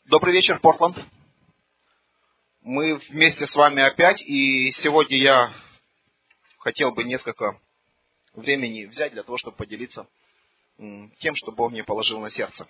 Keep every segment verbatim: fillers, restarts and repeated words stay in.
Добрый вечер, Портленд. Мы вместе с вами опять, и сегодня я хотел бы несколько времени взять для того, чтобы поделиться тем, что Бог мне положил на сердце.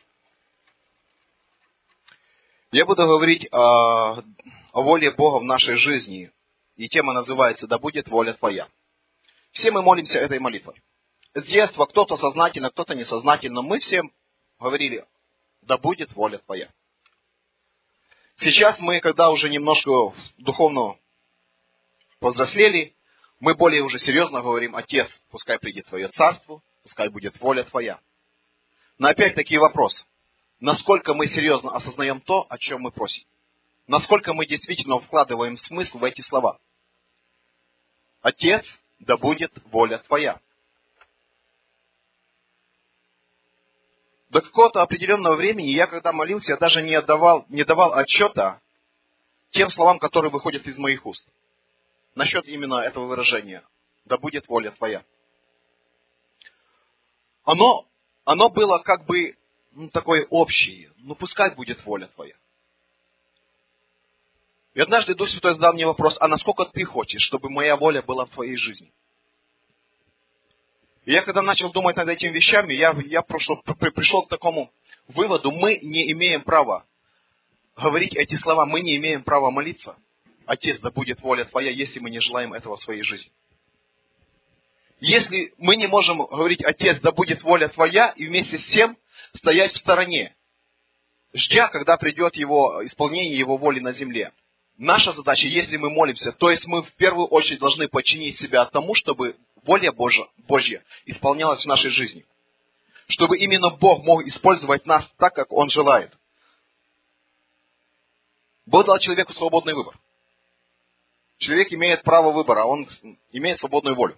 Я буду говорить о, о воле Бога в нашей жизни, и тема называется «Да будет воля Твоя». Все мы молимся этой молитвой. С детства кто-то сознательно, кто-то несознательно, мы все говорили «Да будет воля Твоя». Сейчас мы, когда уже немножко духовно повзрослели, мы более уже серьезно говорим: Отец, пускай придет Твое Царство, пускай будет воля Твоя. Но опять-таки вопрос: насколько мы серьезно осознаем то, о чем мы просим? Насколько мы действительно вкладываем смысл в эти слова? Отец, да будет воля Твоя. До какого-то определенного времени я, когда молился, я даже не, отдавал, не давал отчета тем словам, которые выходят из моих уст. Насчет именно этого выражения «Да будет воля Твоя». Оно, оно было как бы ну, такое общее. Ну пускай будет воля Твоя. И однажды Дух Святой задал мне вопрос: а насколько ты хочешь, чтобы моя воля была в твоей жизни? И я когда начал думать над этими вещами, я, я пришел, пришел к такому выводу: мы не имеем права говорить эти слова, мы не имеем права молиться: Отец, да будет воля Твоя, если мы не желаем этого в своей жизни. Если мы не можем говорить: Отец, да будет воля Твоя, и вместе с тем стоять в стороне, ждя, когда придет его исполнение Его воли на земле. Наша задача, если мы молимся, то есть мы в первую очередь должны подчинить себя тому, чтобы воля Божья, Божья исполнялась в нашей жизни. Чтобы именно Бог мог использовать нас так, как Он желает. Бог дал человеку свободный выбор. Человек имеет право выбора, он имеет свободную волю.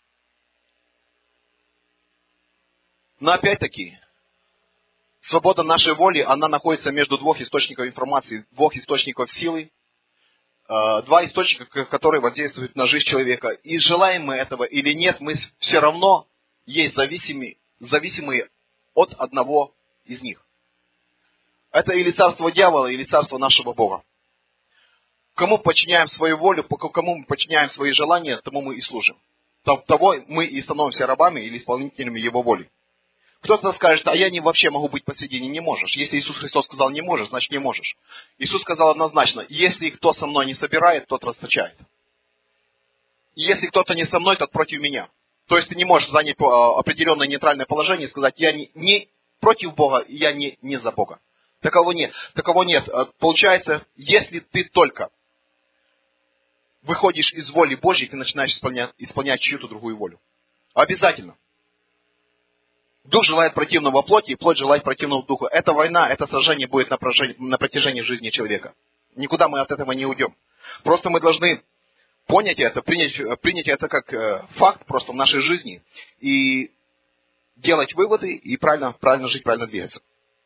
Но опять-таки, свобода нашей воли, она находится между двух источников информации, двух источников силы, два источника, которые воздействуют на жизнь человека. И желаем мы этого или нет, мы все равно есть зависимые, зависимые от одного из них. Это или царство дьявола, или царство нашего Бога. Кому подчиняем свою волю, кому мы подчиняем свои желания, тому мы и служим. Того мы и становимся рабами или исполнителями Его воли. Кто-то скажет: а я не вообще могу быть посредине. Не можешь. Если Иисус Христос сказал не можешь, значит не можешь. Иисус сказал однозначно: если кто со мной не собирает, тот расточает. И если кто-то не со мной, тот против меня. То есть ты не можешь занять определенное нейтральное положение и сказать: я не, не против Бога, я не, не за Бога. Такового нет. Такового нет. Получается, если ты только выходишь из воли Божьей, ты начинаешь исполнять, исполнять чью-то другую волю. Обязательно. Дух желает противного плоти, и плоть желает противного духа. Это война, это сражение будет на протяжении, на протяжении жизни человека. Никуда мы от этого не уйдем. Просто мы должны понять это, принять, принять это как э, факт просто в нашей жизни. И делать выводы, и правильно, правильно жить, правильно двигаться.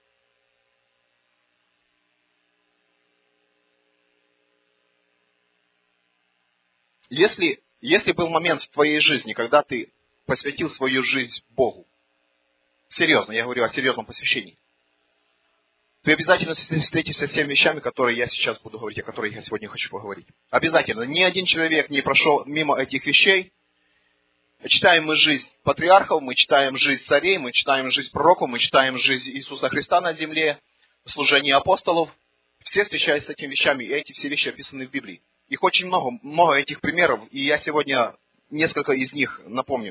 Если, если был момент в твоей жизни, когда ты посвятил свою жизнь Богу, серьезно, я говорю о серьезном посвящении, ты обязательно встретишься с теми вещами, которые я сейчас буду говорить, о которых я сегодня хочу поговорить. Обязательно. Ни один человек не прошел мимо этих вещей. Читаем мы жизнь патриархов, мы читаем жизнь царей, мы читаем жизнь пророков, мы читаем жизнь Иисуса Христа на земле, служение апостолов. Все встречаются с этими вещами, и эти все вещи описаны в Библии. Их очень много, много этих примеров, и я сегодня несколько из них напомню.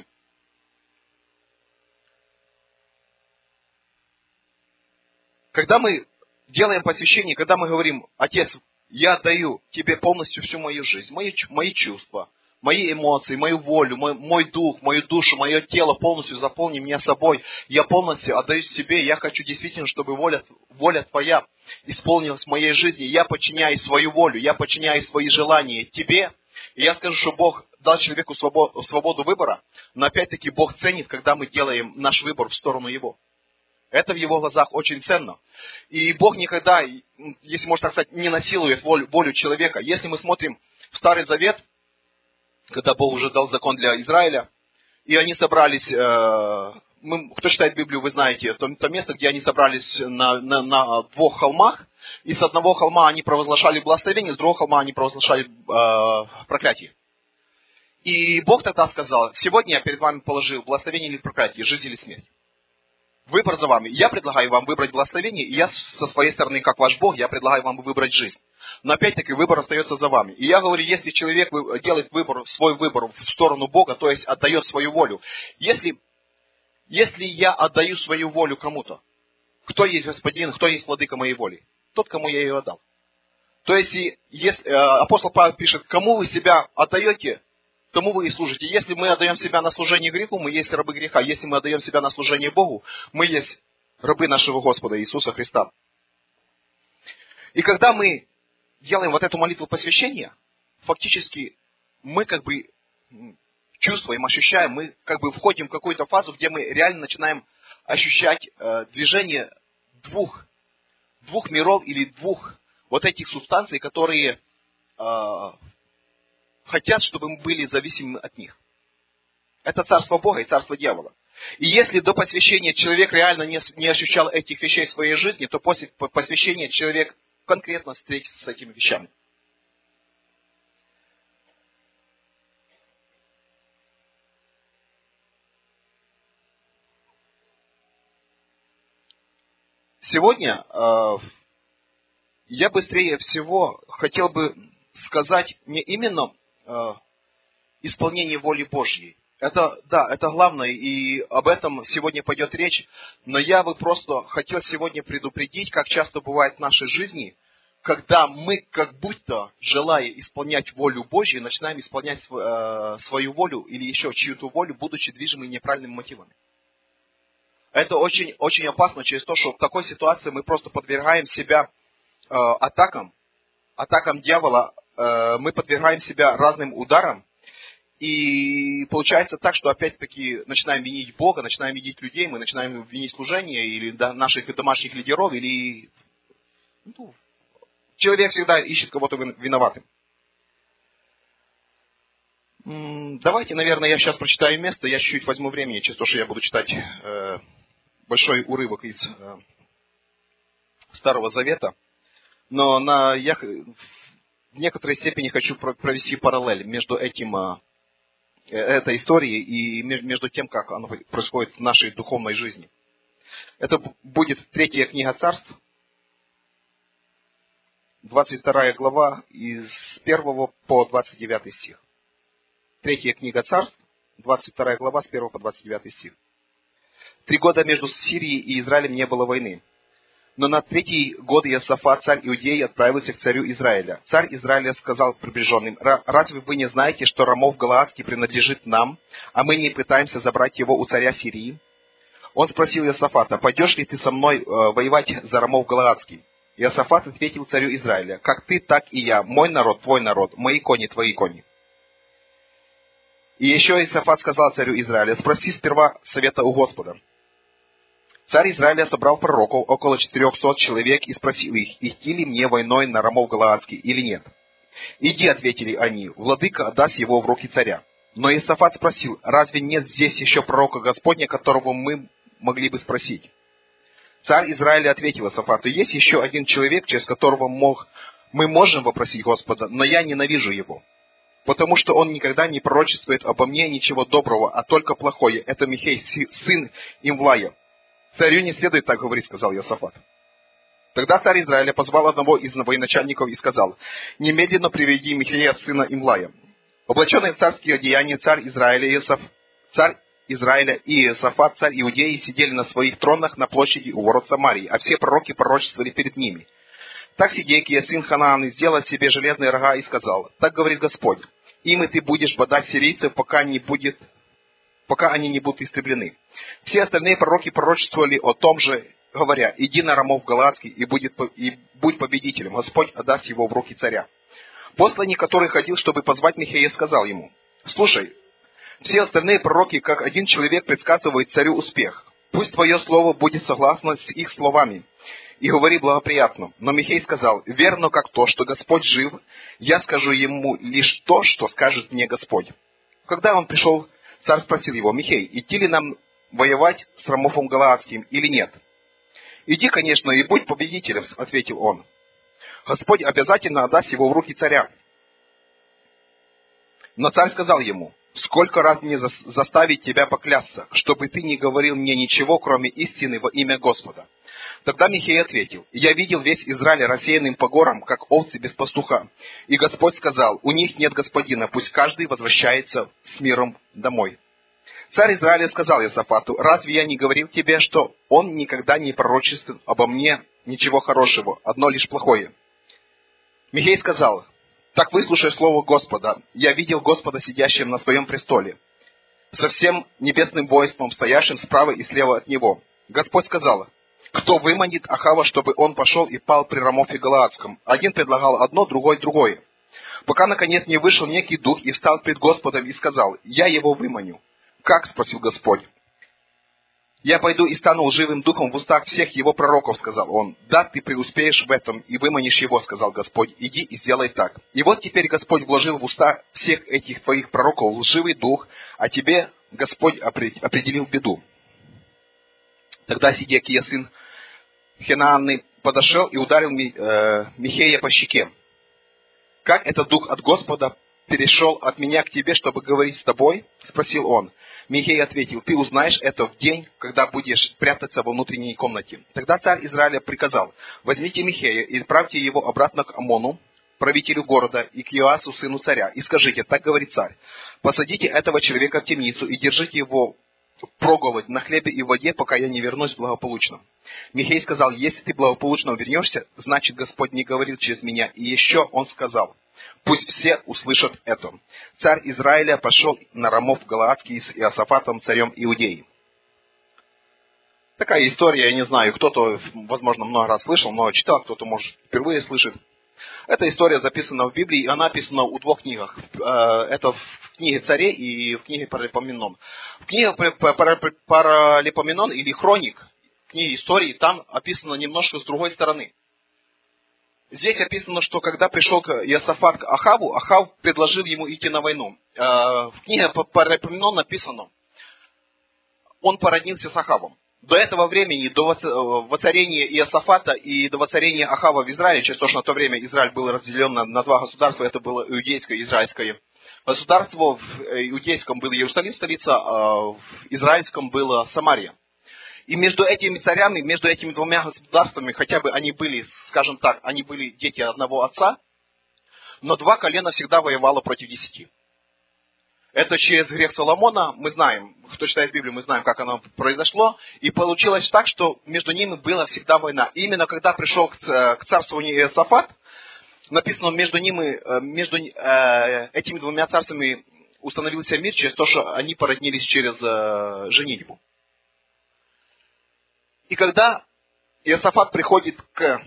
Когда мы делаем посвящение, когда мы говорим: Отец, я отдаю Тебе полностью всю мою жизнь, мои, мои чувства, мои эмоции, мою волю, мой, мой дух, мою душу, мое тело, полностью заполни меня собой, я полностью отдаюсь Тебе, я хочу действительно, чтобы воля, воля Твоя исполнилась в моей жизни, я подчиняю свою волю, я подчиняю свои желания Тебе, и я скажу, что Бог дал человеку свободу, свободу выбора, но опять-таки Бог ценит, когда мы делаем наш выбор в сторону Его. Это в Его глазах очень ценно. И Бог никогда, если можно так сказать, не насилует волю, волю человека. Если мы смотрим в Старый Завет, когда Бог уже дал закон для Израиля, и они собрались э, мы, кто читает Библию, вы знаете, то, то место, где они собрались на, на, на двух холмах, и с одного холма они провозглашали благословение, с другого холма они провозглашали э, проклятие. И Бог тогда сказал: сегодня я перед вами положил благословение или проклятие, жизнь или смерть. Выбор за вами. Я предлагаю вам выбрать благословение, и я со своей стороны, как ваш Бог, я предлагаю вам выбрать жизнь. Но опять-таки выбор остается за вами. И я говорю, если человек делает выбор, свой выбор в сторону Бога, то есть отдает свою волю. Если, если я отдаю свою волю кому-то, кто есть господин, кто есть владыка моей воли? Тот, кому я ее отдал. То есть, если, апостол Павел пишет: кому вы себя отдаете, тому вы и служите. Если мы отдаем себя на служение греху, мы есть рабы греха. Если мы отдаем себя на служение Богу, мы есть рабы нашего Господа Иисуса Христа. И когда мы делаем вот эту молитву посвящения, фактически мы как бы чувствуем, ощущаем, мы как бы входим в какую-то фазу, где мы реально начинаем ощущать э, движение двух, двух миров или двух вот этих субстанций, которые э, хотят, чтобы мы были зависимы от них. Это царство Бога и царство дьявола. И если до посвящения человек реально не, не ощущал этих вещей в своей жизни, то после посвящения человек конкретно встретиться с этими вещами. Сегодня э, я быстрее всего хотел бы сказать не именно э, исполнение воли Божьей. Это, да, это главное, и об этом сегодня пойдет речь. Но я бы просто хотел сегодня предупредить, как часто бывает в нашей жизни, когда мы, как будто, желая исполнять волю Божью, начинаем исполнять э, свою волю или еще чью-то волю, будучи движимы неправильными мотивами. Это очень, очень опасно через то, что в такой ситуации мы просто подвергаем себя э, атакам, атакам дьявола, э, мы подвергаем себя разным ударам. И получается так, что опять-таки начинаем винить Бога, начинаем винить людей, мы начинаем винить служение или да, наших домашних лидеров, или ну, человек всегда ищет кого-то виноватым. Давайте, наверное, я сейчас прочитаю место, я чуть-чуть возьму времени, через то, что я буду читать э, большой урывок из э, Старого Завета. Но на, я в некоторой степени хочу провести параллель между этим... Э, этой истории и между тем, как оно происходит в нашей духовной жизни. Это будет третья книга Царств, двадцать вторая глава, из первого по двадцать девятый стих. Третья книга Царств, двадцать вторая глава, с первого по двадцать девятый стих. Три года между Сирией и Израилем не было войны. Но на третий год Иосафат, царь Иудеи, отправился к царю Израиля. Царь Израиля сказал приближенным: «Разве вы не знаете, что Рамов Галаадский принадлежит нам, а мы не пытаемся забрать его у царя Сирии?» Он спросил Иосафата: «Пойдешь ли ты со мной э, воевать за Рамов Галаадский?» Иосафат ответил царю Израиля: «Как ты, так и я, мой народ, твой народ, мои кони, твои кони». И еще Иосафат сказал царю Израиля: «Спроси сперва совета у Господа». Царь Израиля собрал пророков, около четырехсот человек, и спросил их: идти ли мне войной на Рамов Галаадский или нет? «Иди», — ответили они, — «владыка отдаст его в руки царя». Но Иосафат спросил: разве нет здесь еще пророка Господня, которого мы могли бы спросить? Царь Израиля ответил Иосафату: есть еще один человек, через которого мог, мы можем вопросить Господа, но я ненавижу его, потому что он никогда не пророчествует обо мне ничего доброго, а только плохое. Это Михей, сын Имлая. «Царю не следует так говорить», — сказал Иосафат. Тогда царь Израиля позвал одного из военачальников и сказал: «Немедленно приведи Михея, сына Имлая». Облаченный в царские одеяния царь Израиля, Иосаф, царь Израиля и Иосафат, царь Иудеи, сидели на своих тронах на площади у ворот Самарии, а все пророки пророчествовали перед ними. Так Сидекия, сын Ханааны, сделал себе железные рога и сказал: «Так говорит Господь, им и ты будешь бодать сирийцев, пока не будет... пока они не будут истреблены». Все остальные пророки пророчествовали о том же, говоря: «Иди на Рамов Галаадский и, будет, и будь победителем, Господь отдаст его в руки царя». Посланник, который ходил, чтобы позвать Михея, сказал ему: «Слушай, все остальные пророки, как один человек, предсказывают царю успех. Пусть твое слово будет согласно с их словами, и говори благоприятно». Но Михей сказал: «Верно, как то, что Господь жив, я скажу ему лишь то, что скажет мне Господь». Когда он пришел, царь спросил его: «Михей, идти ли нам воевать с Рамофом Галаадским или нет? Иди, конечно, и будь победителем, ответил он. Господь обязательно отдаст его в руки царя. Но царь сказал ему: сколько раз мне заставить тебя поклясться, чтобы ты не говорил мне ничего, кроме истины во имя Господа? Тогда Михей ответил: я видел весь Израиль рассеянным по горам, как овцы без пастуха. И Господь сказал: у них нет господина, пусть каждый возвращается с миром домой. Царь Израиля сказал Иосафату: разве я не говорил тебе, что он никогда не пророчествует обо мне ничего хорошего, одно лишь плохое? Михей сказал: так выслушай слово Господа. Я видел Господа, сидящим на своем престоле, со всем небесным воинством, стоящим справа и слева от него. Господь сказал: кто выманит Ахава, чтобы он пошел и пал при Рамофе Галаадском? Один предлагал одно, другой другое. Пока, наконец, не вышел некий дух и встал пред Господом и сказал: я его выманю. Как? — спросил Господь. Я пойду и стану лживым духом в устах всех его пророков, — сказал он. Да, ты преуспеешь в этом и выманишь его, — сказал Господь. Иди и сделай так. И вот теперь Господь вложил в уста всех этих твоих пророков лживый дух, а тебе Господь определил беду. Тогда Сидекия, сын Хенаанны, подошел и ударил Михея по щеке. Как этот дух от Господа перешел от меня к тебе, чтобы говорить с тобой? — спросил он. Михей ответил: ты узнаешь это в день, когда будешь прятаться во внутренней комнате. Тогда царь Израиля приказал: возьмите Михея и отправьте его обратно к Амону, правителю города, и к Иоасу, сыну царя, и скажите: так говорит царь, посадите этого человека в темницу и держите его впроголодь на хлебе и воде, пока я не вернусь благополучно. Михей сказал: если ты благополучно вернешься, значит Господь не говорил через меня. И еще он сказал: пусть все услышат это. Царь Израиля пошел на Рамоф Галаадский с Иосафатом, царем Иудеи. Такая история, я не знаю, кто-то, возможно, много раз слышал, много читал, кто-то, может, впервые слышит. Эта история записана в Библии, и она написана в двух книгах. Это в книге Царей и в книге Паралипоменон. В книге Паралипоменон или Хроник, книге истории, там описано немножко с другой стороны. Здесь описано, что когда пришел Иосафат к Ахаву, Ахав предложил ему идти на войну. В книге Паралипоменон написано: он породнился с Ахавом. До этого времени, до воцарения Иосафата и до воцарения Ахава в Израиле, через то, что на то время Израиль был разделен на, на два государства, это было иудейское и израильское государство. В иудейском был Иерусалим, столица, а в израильском была Самария. И между этими царями, между этими двумя государствами, хотя бы они были, скажем так, они были дети одного отца, но два колена всегда воевало против десяти. Это через грех Соломона, мы знаем, кто читает Библию, мы знаем, как оно произошло. И получилось так, что между ними была всегда война. И именно когда пришел к царствованию Иосафат, написано, между ними, между этими двумя царствами установился мир через то, что они породнились через женитьбу. И когда Иосафат приходит к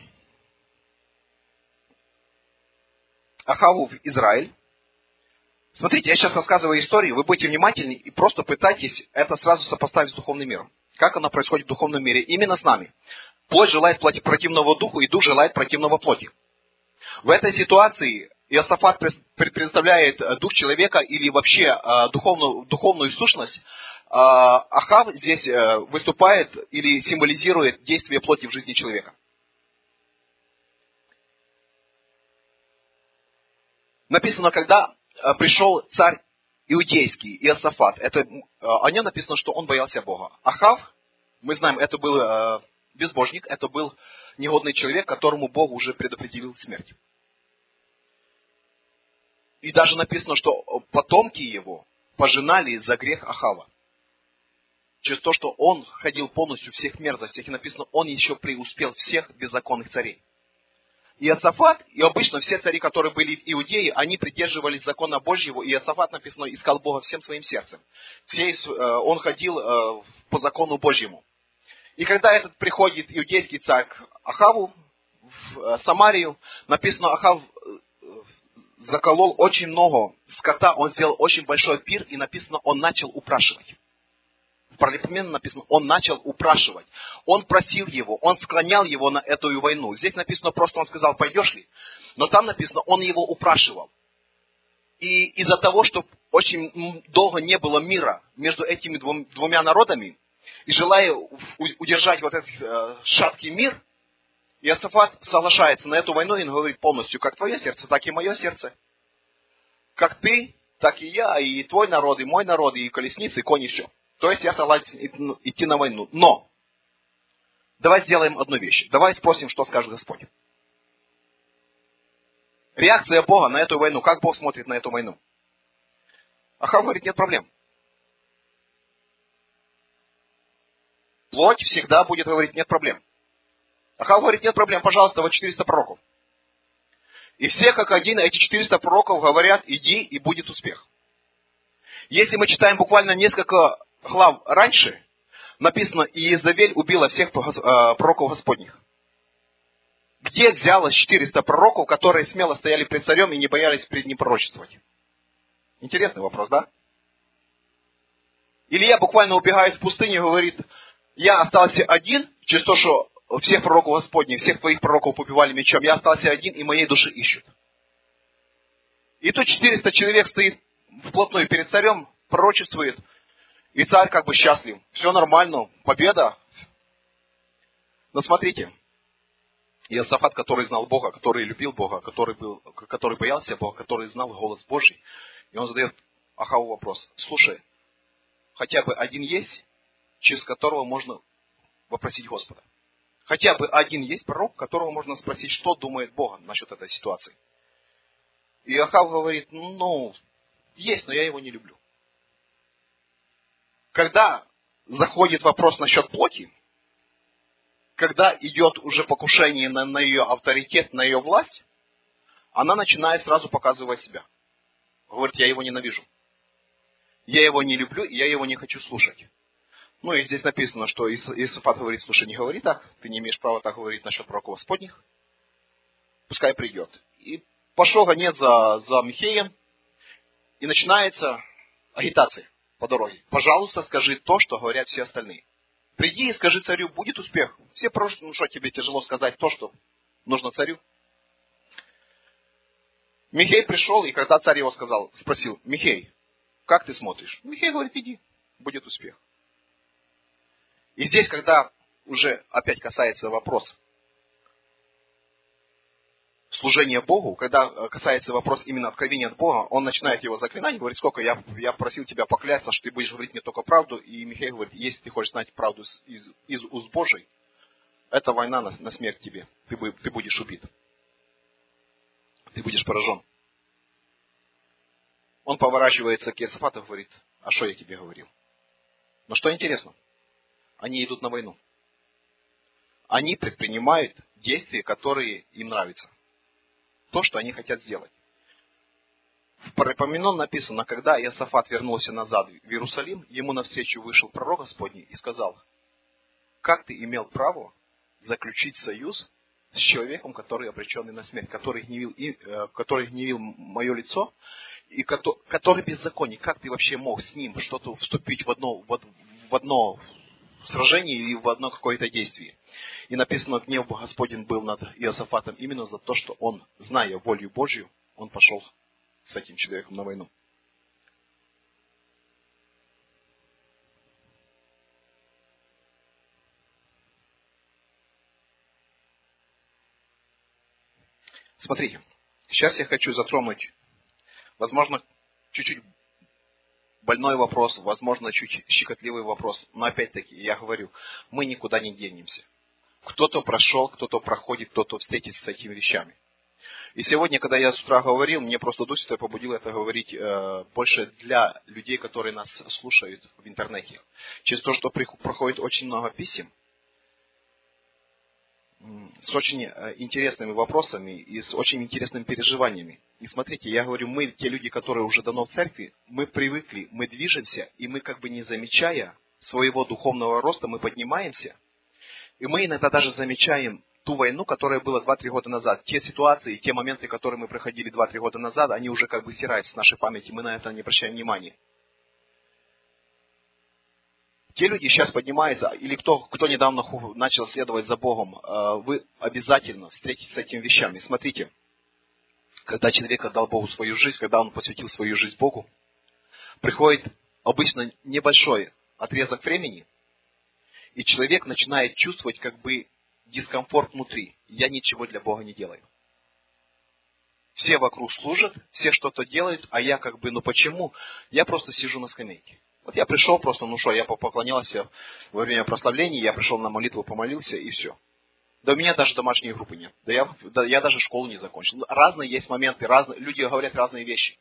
Ахаву в Израиль, смотрите, я сейчас рассказываю историю, вы будете внимательны и просто пытайтесь это сразу сопоставить с духовным миром. Как оно происходит в духовном мире? Именно с нами. Плоть желает противного духу, и дух желает противного плоти. В этой ситуации Иосафат представляет дух человека или вообще духовную, духовную сущность. Ахав здесь выступает или символизирует действие плоти в жизни человека. Написано, когда пришел царь иудейский, Иосафат, это, о нем написано, что он боялся Бога. Ахав, мы знаем, это был безбожник, это был негодный человек, которому Бог уже предопределил смерть. И даже написано, что потомки его пожинали за грех Ахава. Через то, что он ходил полностью всех мерзостей, и написано, он еще преуспел всех беззаконных царей. Иосафат, и обычно все цари, которые были в Иудее, они придерживались закона Божьего, и Иосафат, написано, искал Бога всем своим сердцем. Все, он ходил по закону Божьему. И когда этот приходит иудейский царь к Ахаву в Самарию, написано, Ахав заколол очень много скота, он сделал очень большой пир, и написано, он начал упрашивать. В Паралипоменон написано, он начал упрашивать. Он просил его, он склонял его на эту войну. Здесь написано, просто он сказал, пойдешь ли? Но там написано, он его упрашивал. И из-за того, что очень долго не было мира между этими двумя народами, И желая удержать вот этот э, шаткий мир, Иосафат соглашается на эту войну и говорит полностью, как твое сердце, так и мое сердце. Как ты, так и я, и твой народ, и мой народ, и колесницы, и кони, все. То есть я согласен идти на войну. Но, давай сделаем одну вещь. Давай спросим, что скажет Господь. Реакция Бога на эту войну. Как Бог смотрит на эту войну? Ахав говорит, нет проблем. Плоть всегда будет говорить, нет проблем. Ахав говорит, нет проблем, пожалуйста, вот четыреста пророков. И все как один, эти четыреста пророков говорят, иди, и будет успех. Если мы читаем буквально несколько глав раньше, написано, Иезавель убила всех пророков Господних. Где взялось четыреста пророков, которые смело стояли пред царем и не боялись пред ним пророчествовать? Интересный вопрос, да? Илья буквально убегает в пустыню и говорит, я остался один, через то, что всех пророков Господних, всех твоих пророков побивали мечом, я остался один, и моей души ищут. И тут четыреста человек стоит вплотную перед царем, пророчествует, и царь как бы счастлив. Все нормально, победа. Но смотрите, Иосафат, который знал Бога, который любил Бога, который, был, который боялся Бога, который знал голос Божий, и он задает Ахаву вопрос. Слушай, хотя бы один есть, через которого можно вопросить Господа? Хотя бы один есть пророк, которого можно спросить, что думает Бог насчет этой ситуации? И Ахав говорит, ну, есть, но я его не люблю. Когда заходит вопрос насчет плоти, когда идет уже покушение на, на ее авторитет, на ее власть, она начинает сразу показывать себя. Говорит, я его ненавижу. Я его не люблю, и я его не хочу слушать. Ну и здесь написано, что Иосафат говорит, слушай, не говори так, ты не имеешь права так говорить насчет пророков Господних. Пускай придет. И пошел гонец за, за Михеем, и начинается агитация по дороге. Пожалуйста, скажи то, что говорят все остальные. Приди и скажи царю, будет успех. Все просят, ну что, тебе тяжело сказать то, что нужно царю? Михей пришел, и когда царь его сказал, спросил, Михей, как ты смотришь? Михей говорит, иди, будет успех. И здесь, когда уже опять касается вопроса служения Богу, когда касается вопрос именно откровения от Бога, он начинает его заклинать, говорит, сколько я, я просил тебя поклясться, что ты будешь говорить мне только правду. И Михей говорит, если ты хочешь знать правду из, из уст Божий, это война на, на смерть тебе. Ты, ты будешь убит. Ты будешь поражен. Он поворачивается к Иосафату и говорит, а что я тебе говорил? Но что интересно, они идут на войну. Они предпринимают действия, которые им нравятся. То, что они хотят сделать. В Паралипоменон написано, когда Иосафат вернулся назад в Иерусалим, ему навстречу вышел пророк Господний и сказал, как ты имел право заключить союз с человеком, который обреченный на смерть, который гневил, который гневил мое лицо, и который беззаконник. Как ты вообще мог с ним что-то вступить в одно, в одно сражение и в одно какое-то действие? И написано, гнев Господень был над Иосафатом именно за то, что он, зная волю Божью, он пошел с этим человеком на войну. Смотрите, сейчас я хочу затронуть, возможно, чуть-чуть больной вопрос, возможно, чуть щекотливый вопрос. Но опять-таки, я говорю, мы никуда не денемся. Кто-то прошел, кто-то проходит, кто-то встретится с этими вещами. И сегодня, когда я с утра говорил, мне просто Дух Святой побудил это говорить э, больше для людей, которые нас слушают в интернете. Через то, что проходит очень много писем, с очень интересными вопросами и с очень интересными переживаниями. И смотрите, я говорю, мы, те люди, которые уже давно в церкви, мы привыкли, мы движемся, и мы как бы не замечая своего духовного роста, мы поднимаемся. И мы иногда даже замечаем ту войну, которая была два-три года назад. Те ситуации, те моменты, которые мы проходили два-три года назад, они уже как бы стираются с нашей памяти, мы на это не обращаем внимания. Те люди сейчас поднимаются, или кто, кто недавно начал следовать за Богом, вы обязательно встретитесь с этими вещами. Смотрите, когда человек отдал Богу свою жизнь, когда он посвятил свою жизнь Богу, приходит обычно небольшой отрезок времени, И человек начинает чувствовать как бы дискомфорт внутри. Я ничего для Бога не делаю. Все вокруг служат, все что-то делают, а я как бы, ну почему? Я просто сижу на скамейке. Вот я пришел просто, ну что, я поклонялся во время прославления, я пришел на молитву, помолился и все. Да у меня даже домашней группы нет. Да я, да я даже школу не закончил. Разные есть моменты, разные, люди говорят разные вещи.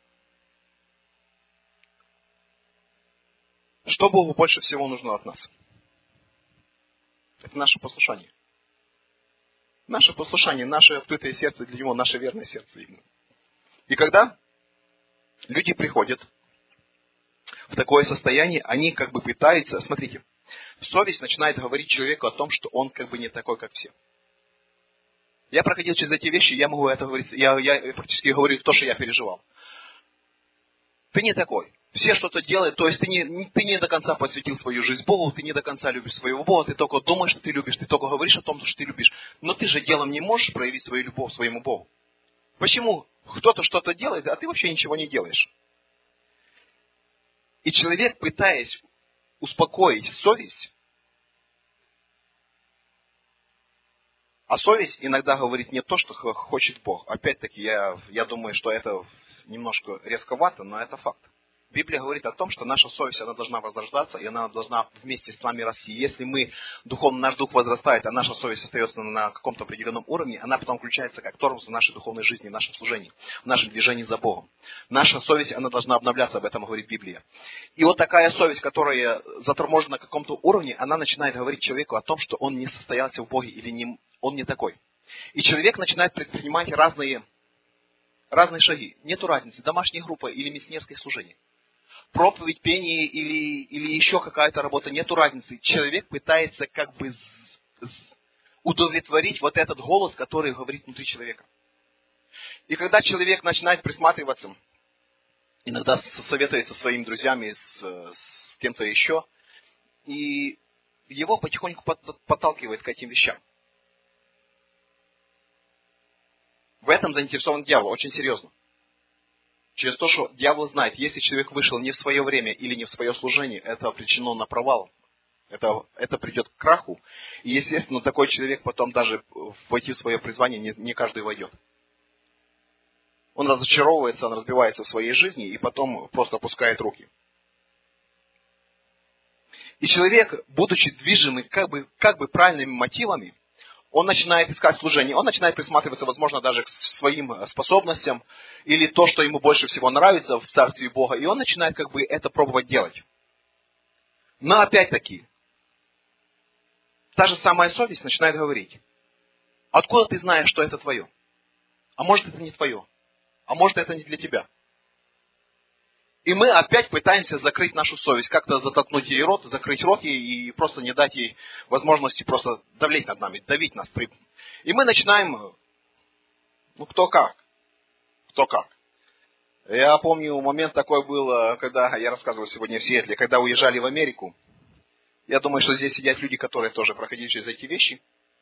Что Богу больше всего нужно от нас? Это наше послушание. Наше послушание, наше открытое сердце для Него, наше верное сердце Ему. И когда люди приходят в такое состояние, они как бы пытаются, смотрите, совесть начинает говорить человеку о том, что он как бы не такой, как все. Я проходил через эти вещи, я могу это говорить, я, я практически говорю то, что я переживал. Ты не такой. Все что-то делают, то есть ты не, ты не до конца посвятил свою жизнь Богу, ты не до конца любишь своего Бога, ты только думаешь, что ты любишь, ты только говоришь о том, что ты любишь. Но ты же делом не можешь проявить свою любовь своему Богу. Почему кто-то что-то делает, а ты вообще ничего не делаешь? И человек, пытаясь успокоить совесть, а совесть иногда говорит не то, что хочет Бог. Опять-таки, я, я думаю, что это немножко резковато, но это факт. Библия говорит о том, что наша совесть, она должна возрождаться, и она должна вместе с нами расти. Если мы, духовно, наш дух возрастает, а наша совесть остается на каком-то определенном уровне, она потом включается как тормоз в нашей духовной жизни, в нашем служении, в нашем движении за Богом. Наша совесть, она должна обновляться, об этом говорит Библия. И вот такая совесть, которая заторможена на каком-то уровне, она начинает говорить человеку о том, что он не состоялся в Боге, или не, он не такой. И человек начинает предпринимать разные, разные шаги. Нету разницы, домашняя группа или миссионерское служение. Проповедь, пение или, или еще какая-то работа, нету разницы. Человек пытается как бы удовлетворить вот этот голос, который говорит внутри человека. И когда человек начинает присматриваться, иногда советуется со своими друзьями, с, с кем-то еще, и его потихоньку подталкивает к этим вещам. В этом заинтересован дьявол, очень серьезно. Через то, что дьявол знает, если человек вышел не в свое время или не в свое служение, это обречено на провал. Это, это придет к краху. И, естественно, такой человек потом даже войти в свое призвание не, не каждый войдет. Он разочаровывается, он разбивается в своей жизни и потом просто опускает руки. И человек, будучи движимый как бы, как бы правильными мотивами, он начинает искать служение, он начинает присматриваться, возможно, даже к своим способностям или то, что ему больше всего нравится в Царстве Бога, и он начинает как бы это пробовать делать. Но опять-таки, та же самая совесть начинает говорить, откуда ты знаешь, что это твое? А может, это не твое? А может, это не для тебя? И мы опять пытаемся закрыть нашу совесть, как-то затолкнуть ей рот, закрыть рот ей и просто не дать ей возможности просто давлеть над нами, давить нас. И мы начинаем, ну кто как, кто как. Я помню, момент такой был, когда, я рассказывал сегодня в Сиэтле, когда уезжали в Америку. Я думаю, что здесь сидят люди, которые тоже проходили через эти вещи.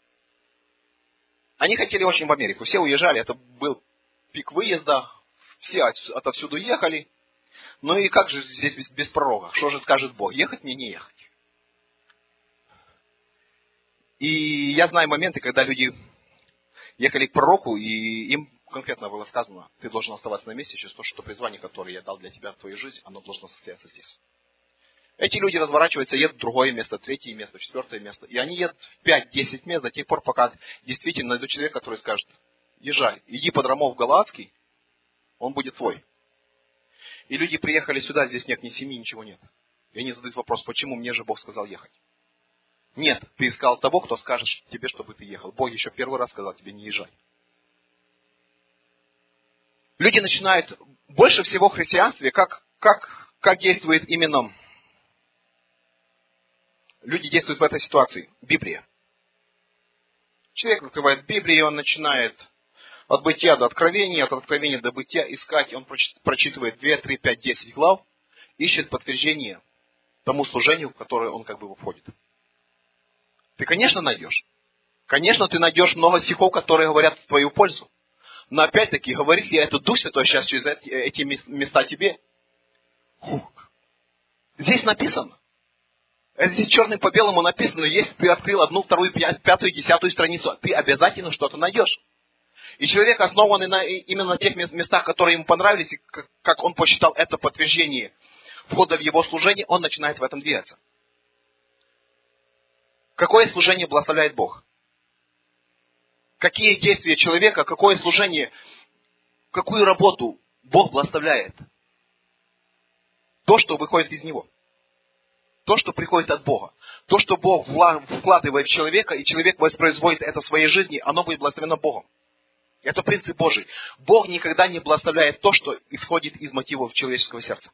Они хотели очень в Америку, все уезжали, это был пик выезда, все отовсюду ехали. Ну и как же здесь без, без пророка? Что же скажет Бог? Ехать мне, не ехать. И я знаю моменты, когда люди ехали к пророку, и им конкретно было сказано, ты должен оставаться на месте через то, что призвание, которое я дал для тебя в твою жизнь, оно должно состояться здесь. Эти люди разворачиваются, едут в другое место, третье место, четвертое место. И они едут в пять-десять мест до тех пор, пока действительно найдут человека, который скажет, езжай, иди под Рамов Галаадский, он будет твой. И люди приехали сюда, здесь нет ни семьи, ничего нет. И они задают вопрос, почему мне же Бог сказал ехать? Нет, ты искал того, кто скажет тебе, чтобы ты ехал. Бог еще первый раз сказал тебе, не езжай. Люди начинают, больше всего в христианстве, как, как, как действует именно, люди действуют в этой ситуации, Библия. Человек открывает Библию, он начинает от бытия до откровения, от откровения до бытия искать, он прочитывает два, три, пять, десять глав, ищет подтверждение тому служению, в которое он как бы входит. Ты, конечно, найдешь. Конечно, ты найдешь много стихов, которые говорят в твою пользу. Но опять-таки, говорит ли это Дух Святой сейчас через эти, эти места тебе? Фух. Здесь написано. Здесь черным по белому написано, если ты открыл одну, вторую, пятую, десятую страницу, ты обязательно что-то найдешь. И человек, основанный на, именно на тех местах, которые ему понравились, и как, как он посчитал это подтверждение входа в его служение, он начинает в этом двигаться. Какое служение благословляет Бог? Какие действия человека, какое служение, какую работу Бог благословляет? То, что выходит из него. То, что приходит от Бога. То, что Бог вкладывает в человека, и человек воспроизводит это в своей жизни, оно будет благословено Богом. Это принцип Божий. Бог никогда не благословляет то, что исходит из мотивов человеческого сердца.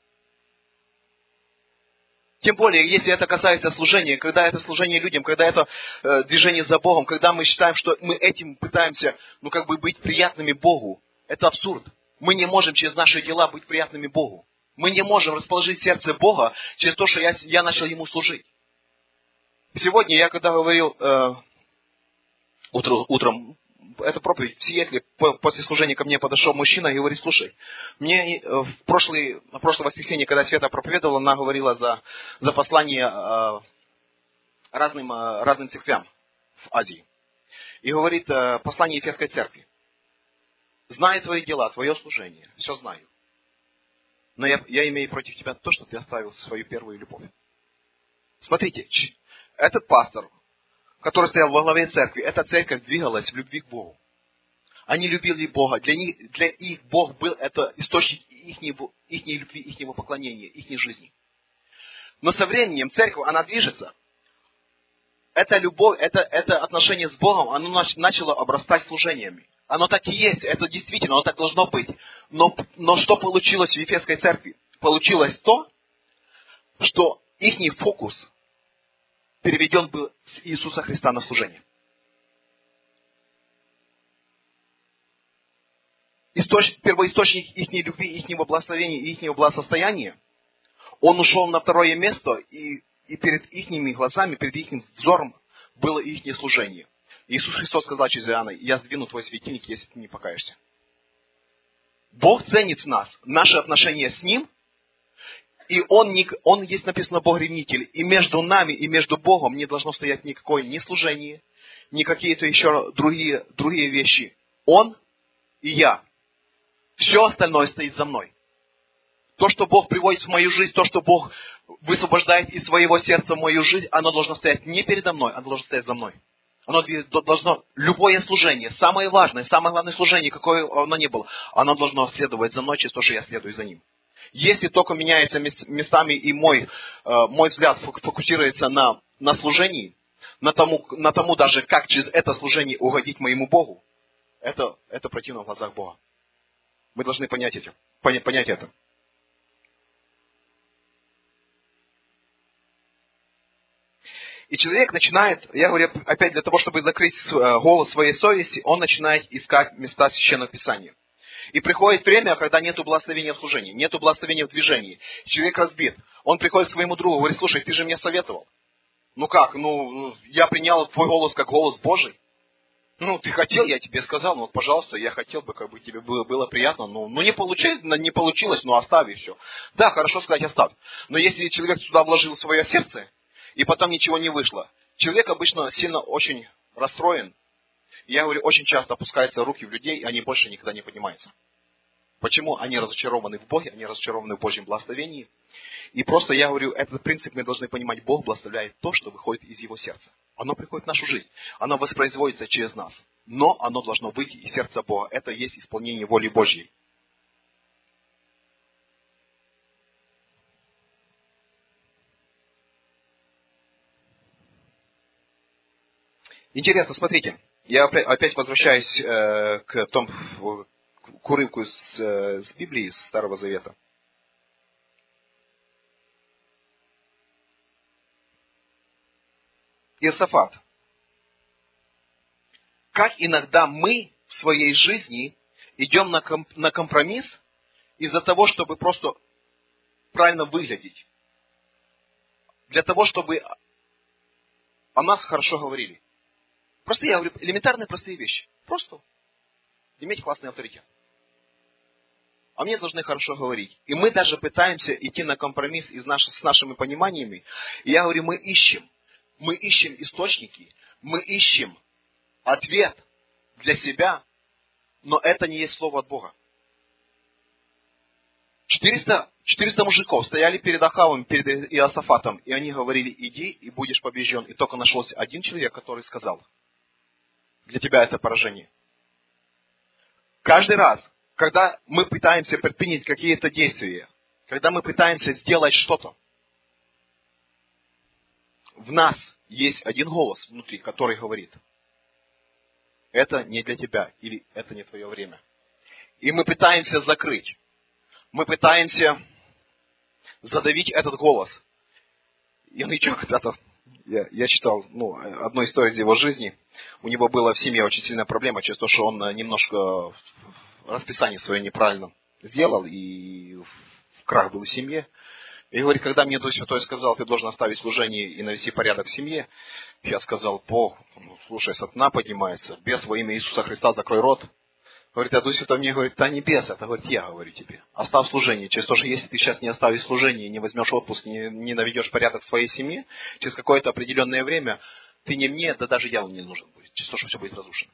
Тем более, если это касается служения, когда это служение людям, когда это э, движение за Богом, когда мы считаем, что мы этим пытаемся, ну, как бы быть приятными Богу, это абсурд. Мы не можем через наши дела быть приятными Богу. Мы не можем расположить сердце Бога через то, что я, я начал Ему служить. Сегодня я, когда говорил э, утро, утром, это проповедь в Сиэтле, после служения ко мне подошел мужчина и говорит: слушай, мне в прошлое, в прошлое воскресенье, когда Света проповедовала, она говорила за, за послание э, разным, э, разным церквям в Азии. И говорит, э, послание Ефесской церкви. Знаю твои дела, твое служение, все знаю. Но я, я имею против тебя то, что ты оставил свою первую любовь. Смотрите, этот пастор, который стоял во главе церкви, эта церковь двигалась в любви к Богу. Они любили Бога. Для них, для их Бог был это источник их, их любви, их поклонения, их жизни. Но со временем церковь, она движется. Эта любовь, это, это отношение с Богом, оно начало обрастать служениями. Оно так и есть, это действительно, оно так должно быть. Но, но что получилось в Ефесской церкви? Получилось то, что их фокус переведен был с Иисуса Христа на служение. Источ, первоисточник их любви, их благословения и их благосостояния, он ушел на второе место, и, и перед их глазами, перед их взором было их служение. Иисус Христос сказал через Иоанна: я сдвину твой светильник, если ты не покаешься. Бог ценит нас, наши отношения с Ним, и Он, не, он есть написано, Бог ревнитель. И между нами и между Богом не должно стоять никакое ни служение, ни какие-то еще другие, другие вещи. Он и я. Все остальное стоит за мной. То, что Бог приводит в мою жизнь, то, что Бог высвобождает из своего сердца в мою жизнь, оно должно стоять не передо мной, оно должно стоять за мной. Оно должно, любое служение, самое важное, самое главное служение, какое оно ни было, оно должно следовать за мной через то, что я следую за ним. Если только меняется местами и мой, мой взгляд фокусируется на, на служении, на тому, на тому даже, как через это служение угодить моему Богу, это, это противно в глазах Бога. Мы должны понять это. Понять это. И человек начинает, я говорю опять для того, чтобы закрыть голос своей совести, он начинает искать места Священного Писания. И приходит время, когда нету благословения в служении, нету благословения в движении. Человек разбит. Он приходит к своему другу, говорит: слушай, ты же мне советовал. Ну как, ну, я принял твой голос как голос Божий. Ну, ты хотел, я тебе сказал, ну, вот, пожалуйста, я хотел бы, как бы тебе было, было приятно, ну, ну не, получилось, не получилось, ну, оставь и все. Да, хорошо сказать, оставь. Но если человек сюда вложил свое сердце, и потом ничего не вышло, человек обычно сильно очень расстроен. Я говорю, очень часто опускаются руки в людей, и они больше никогда не поднимаются. Почему? Они разочарованы в Боге, они разочарованы в Божьем благословении. И просто я говорю, этот принцип мы должны понимать. Бог благословляет то, что выходит из Его сердца. Оно приходит в нашу жизнь. Оно воспроизводится через нас. Но оно должно выйти из сердца Бога. Это и есть исполнение воли Божьей. Интересно, смотрите. Я опять возвращаюсь э, к тому к урывку с, э, с Библии, с Старого Завета. Иосафат. Как иногда мы в своей жизни идем на, комп- на компромисс из-за того, чтобы просто правильно выглядеть. Для того, чтобы о нас хорошо говорили. Просто я говорю, элементарные простые вещи. Просто иметь классный авторитет. а мне должны хорошо говорить. И мы даже пытаемся идти на компромисс из наш, с нашими пониманиями. И я говорю, мы ищем. Мы ищем источники. Мы ищем ответ для себя. Но это не есть слово от Бога. четыреста, четыреста мужиков стояли перед Ахавом, перед Иосафатом. И они говорили, иди и будешь побежден. И только нашелся один человек, который сказал, для тебя это поражение. Каждый раз, когда мы пытаемся предпринять какие-то действия, когда мы пытаемся сделать что-то, в нас есть один голос внутри, который говорит, это не для тебя, или это не твое время. И мы пытаемся закрыть, мы пытаемся задавить этот голос. И ничего, когда-то, я, я читал ну, одну историю из его жизни, у него была в семье очень сильная проблема, через то, что он немножко расписание свое неправильно сделал, и в крах был в семье. И говорит, когда мне Дух Святой сказал, ты должен оставить служение и навести порядок в семье, я сказал, Бог, ну, слушай, сатана поднимается, бес во имя Иисуса Христа, закрой рот. Говорит, а Дух Святой мне говорит, да не бес, это говорит, я говорю тебе, оставь служение. Через то, что если ты сейчас не оставишь служение, не возьмешь отпуск, не, не наведешь порядок в своей семье, через какое-то определенное время, ты не мне, да даже я не нужен будет, через то, что все будет разрушено.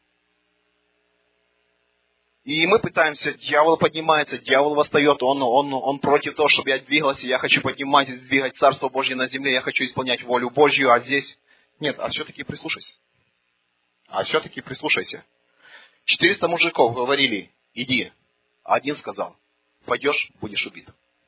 И мы пытаемся, дьявол поднимается, дьявол восстает, он, он, он против того, чтобы я двигался, я хочу поднимать и двигать Царство Божье на земле, я хочу исполнять волю Божью, а здесь нет, а все-таки прислушайся. А все-таки прислушайся. четыреста мужиков говорили, иди, а один сказал, пойдешь, будешь убит.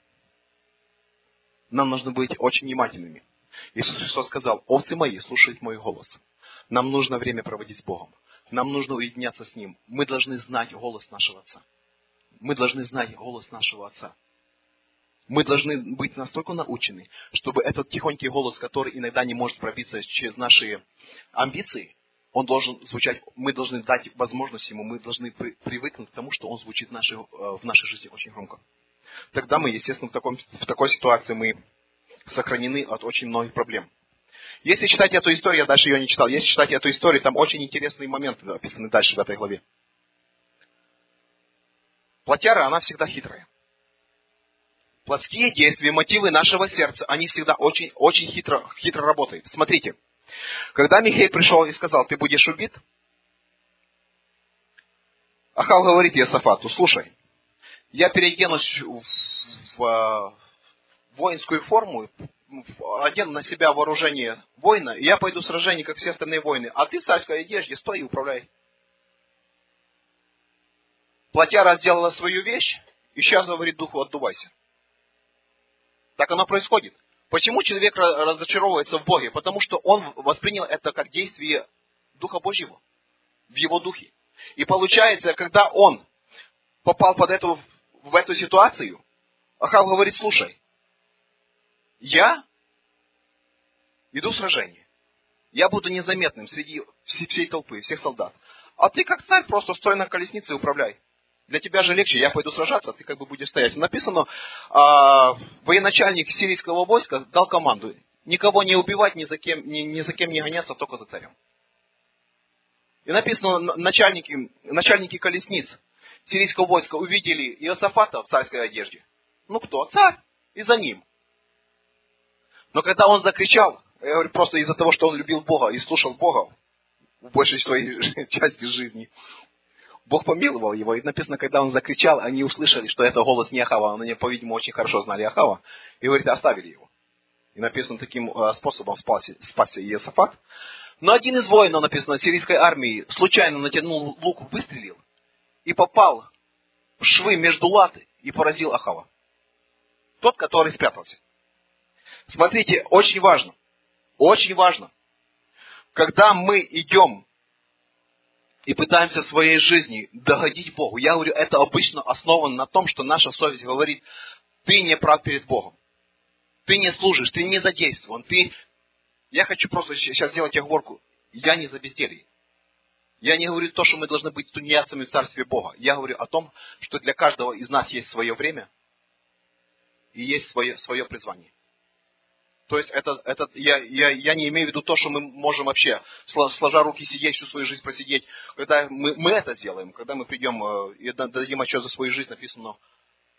Нам нужно быть очень внимательными. Иисус Христос сказал, овцы мои, слушают мой голос. Нам нужно время проводить с Богом. Нам нужно уединяться с Ним. Мы должны знать голос нашего Отца. Мы должны знать голос нашего Отца. Мы должны быть настолько научены, чтобы этот тихонький голос, который иногда не может пробиться через наши амбиции, он должен звучать, мы должны дать возможность ему, мы должны при, привыкнуть к тому, что он звучит в нашей, в нашей жизни очень громко. Тогда мы, естественно, в, таком, в такой ситуации мы сохранены от очень многих проблем. Если читать эту историю, я дальше ее не читал, если читать эту историю, там очень интересные моменты описаны дальше в этой главе. Плотяра, она всегда хитрая. Плотские действия, мотивы нашего сердца, они всегда очень, очень хитро, хитро работают. Смотрите, когда Михей пришел и сказал, ты будешь убит, Ахав говорит Иосафату, слушай, я переоденусь в, в воинскую форму, одену на себя вооружение воина, и я пойду в сражение, как все остальные воины, а ты в царской одежде стой и управляй. Плотяра сделала свою вещь, и сейчас говорит духу, отдувайся. Так оно происходит. Почему человек разочаровывается в Боге? Потому что он воспринял это как действие Духа Божьего в его духе. И получается, когда он попал под эту, в эту ситуацию, Ахав говорит, слушай, я иду в сражение. Я буду незаметным среди всей толпы, всех солдат. А ты как царь просто стой на колеснице и управляй. Для тебя же легче, я пойду сражаться, а ты как бы будешь стоять. Написано, а, военачальник сирийского войска дал команду, никого не убивать, ни за кем, ни, ни за кем не гоняться, только за царем. И написано, начальники, начальники колесниц сирийского войска увидели Иосафата в царской одежде. Ну кто? Царь. И за ним. Но когда он закричал, я говорю, просто из-за того, что он любил Бога и слушал Бога в большей своей части жизни, Бог помиловал его, и написано, когда он закричал, они услышали, что это голос не Ахава, они, по-видимому, очень хорошо знали Ахава, и, говорит, оставили его. И написано, таким способом спасся, спасся Иосафат. Но один из воинов, написано, сирийской армии, случайно натянул лук, выстрелил, и попал в швы между латы, и поразил Ахава. Тот, который спрятался. Смотрите, очень важно, очень важно, когда мы идем и пытаемся в своей жизни догодить Богу. Я говорю, это обычно основано на том, что наша совесть говорит, ты не прав перед Богом. Ты не служишь, ты не задействован. Ты... Я хочу просто сейчас сделать оговорку. Я не за безделье. Я не говорю то, что мы должны быть тунеядцами в Царстве Бога. Я говорю о том, что для каждого из нас есть свое время и есть свое, свое призвание. То есть это, это, я, я, я не имею в виду то, что мы можем вообще, сложа руки, сидеть, всю свою жизнь просидеть. Когда мы, мы это сделаем, когда мы придем и дадим отчет за свою жизнь, написано,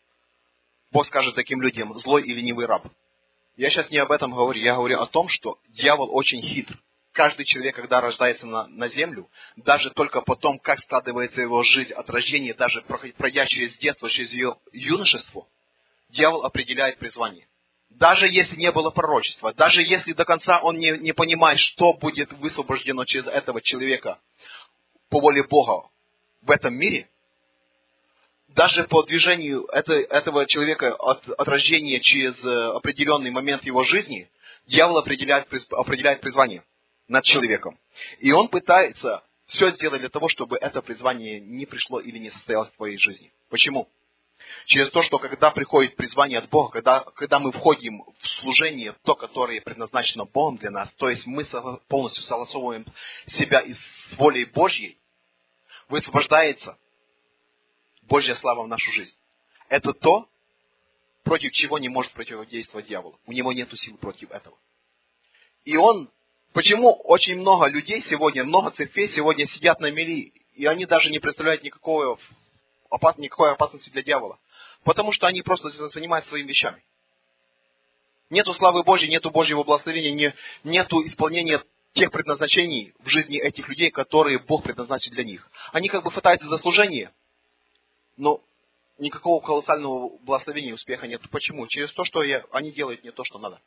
Бог скажет таким людям: злой и ленивый раб. Я сейчас не об этом говорю, я говорю о том, что дьявол очень хитр. Каждый человек, когда рождается на, на землю, даже только потом, как складывается его жизнь от рождения, даже пройдя через детство, через ее юношество, дьявол определяет призвание. Даже если не было пророчества, даже если до конца он не, не понимает, что будет высвобождено через этого человека по воле Бога в этом мире, даже по движению это, этого человека от, от рождения через определенный момент его жизни, дьявол определяет, определяет призвание над человеком. И он пытается все сделать для того, чтобы это призвание не пришло или не состоялось в твоей жизни. Почему? Через то, что когда приходит призвание от Бога, когда, когда мы входим в служение, то, которое предназначено Богом для нас, то есть мы полностью согласовываем себя с волей Божьей, высвобождается Божья слава в нашу жизнь. Это то, против чего не может противодействовать дьяволу. У него нет сил против этого. И он, почему очень много людей сегодня, много церквей сегодня сидят на мели, и они даже не представляют никакого, опас, никакой опасности для дьявола. Потому что они просто занимаются своими вещами. Нету славы Божьей, нету Божьего благословения, не, нету исполнения тех предназначений в жизни этих людей, которые Бог предназначил для них. Они как бы хватаются за служение, но никакого колоссального благословения и успеха нет. Почему? Через то, что я, они делают не то, что надо.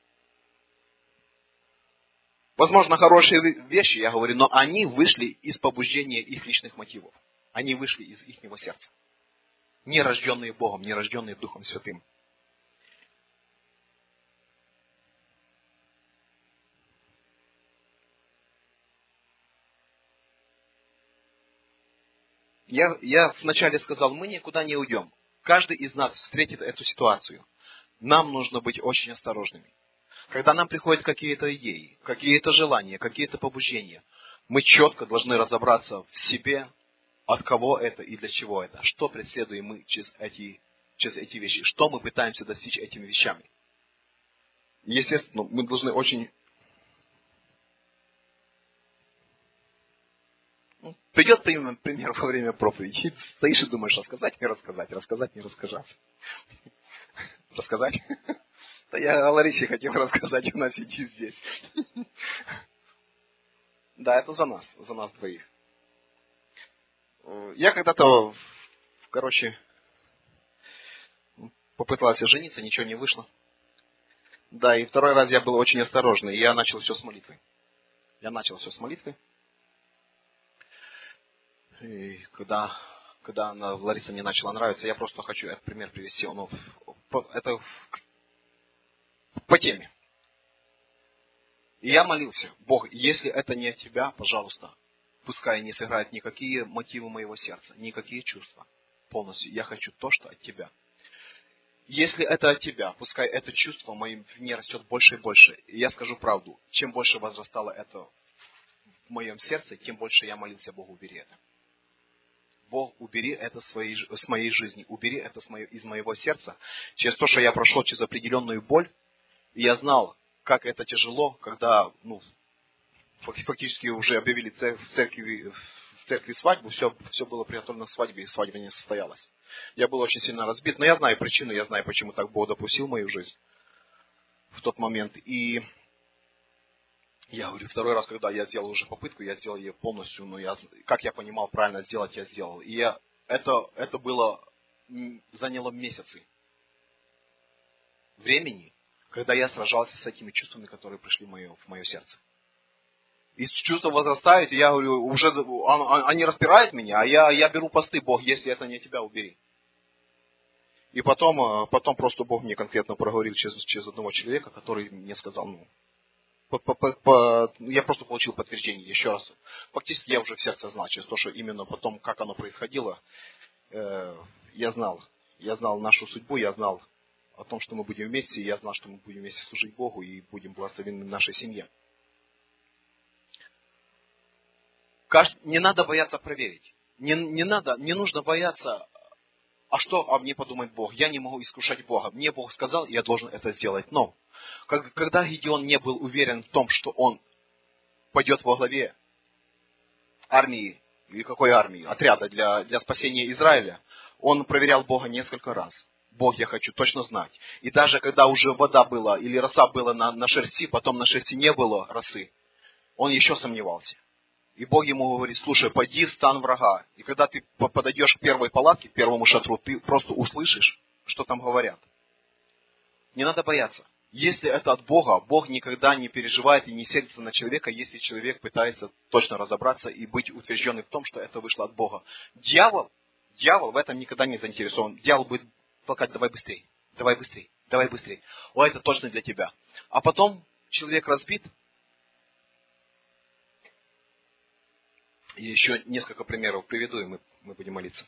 Возможно, хорошие вещи, я говорю, но они вышли из побуждения их личных мотивов. Они вышли из их сердца. Не рожденные Богом, не рожденные Духом Святым. Я, я вначале сказал, мы никуда не уйдем. Каждый из нас встретит эту ситуацию. Нам нужно быть очень осторожными. Когда нам приходят какие-то идеи, какие-то желания, какие-то побуждения, мы четко должны разобраться в себе, от кого это и для чего это. Что преследуем мы через эти, через эти вещи. Что мы пытаемся достичь этими вещами. Естественно, мы должны очень... Придет пример во время проповеди. Стоишь и думаешь, рассказать, не рассказать, рассказать, не рассказать. Рассказать? Да я о Ларисе хотел рассказать, она сидит здесь. Да, это за нас, за нас двоих. Я когда-то, короче, попытался жениться, ничего не вышло. Да, и второй раз я был очень осторожный, и я начал все с молитвы. Я начал все с молитвы. И когда, когда она, Лариса мне начала нравиться, я просто хочу этот пример привести. Ну, это по теме. И я молился: Бог, если это не от Тебя, пожалуйста, пускай не сыграют никакие мотивы моего сердца, никакие чувства. Полностью. Я хочу то, что от Тебя. Если это от Тебя, пускай это чувство моим в мне растет больше и больше. И я скажу правду. Чем больше возрастало это в моем сердце, тем больше я молился: Бог, убери это. Бог, убери это своей, с моей жизни. Убери это с моей, из моего сердца. Через то, что я прошел через определенную боль, и я знал, как это тяжело, когда ну, фактически уже объявили в церкви, в церкви свадьбу, все, все было приготовлено к свадьбе, и свадьба не состоялась. Я был очень сильно разбит, но я знаю причину, я знаю, почему так Бог допустил мою жизнь в тот момент. И я говорю, второй раз, когда я сделал уже попытку, я сделал ее полностью, но я, как я понимал правильно сделать, я сделал. И я, это, это было, заняло месяцы времени, когда я сражался с этими чувствами, которые пришли в мое, в мое сердце. И чувства возрастают, и я говорю, уже они распирают меня, а я, я беру посты: Бог, если это не Тебя, убери. И потом, потом просто Бог мне конкретно проговорил через, через одного человека, который мне сказал, ну, по, по, по, я просто получил подтверждение еще раз. Фактически я уже в сердце знал, через то, что именно потом, как оно происходило, э, я знал. Я знал нашу судьбу, я знал о том, что мы будем вместе, и я знал, что мы будем вместе служить Богу и будем благословены в нашей семье. Не надо бояться проверить. Не, не надо, не нужно бояться, а что о мне подумает Бог. Я не могу искушать Бога. Мне Бог сказал, я должен это сделать. Но, когда Гидеон не был уверен в том, что он пойдет во главе армии, или какой армии, отряда для, для спасения Израиля, он проверял Бога несколько раз. Бог, я хочу точно знать. И даже когда уже вода была, или роса была на, на шерсти, потом на шерсти не было росы, он еще сомневался. И Бог ему говорит, слушай, пойди в стан врага. И когда ты подойдешь к первой палатке, к первому шатру, ты просто услышишь, что там говорят. Не надо бояться. Если это от Бога, Бог никогда не переживает и не сердится на человека, если человек пытается точно разобраться и быть утвержденным в том, что это вышло от Бога. Дьявол, дьявол в этом никогда не заинтересован. Дьявол будет толкать, давай быстрее, давай быстрее, давай быстрее. О, это точно для тебя. А потом человек разбит. И еще несколько примеров приведу, и мы, мы будем молиться.